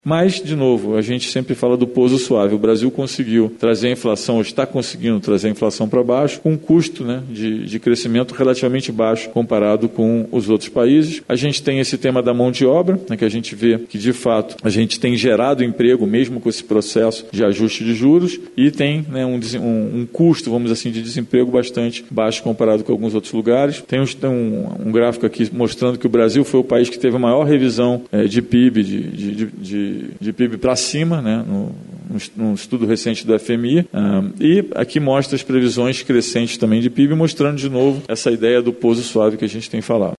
Mas, de novo, a gente sempre fala do pouso suave. O Brasil conseguiu trazer a inflação, ou está conseguindo trazer a inflação para baixo, com um custo, né, de crescimento relativamente baixo comparado com os outros países. A gente tem esse tema da mão de obra, né, que a gente vê que, de fato, a gente tem gerado emprego mesmo com esse processo de ajuste de juros e tem, né, um custo, vamos dizer assim, de desemprego bastante baixo comparado com alguns outros lugares. Tem um gráfico aqui mostrando que o Brasil foi o país que teve a maior revisão de PIB, de PIB para cima, né, num estudo recente do FMI, e aqui mostra as previsões crescentes também de PIB, mostrando de novo essa ideia do pouso suave que a gente tem falado.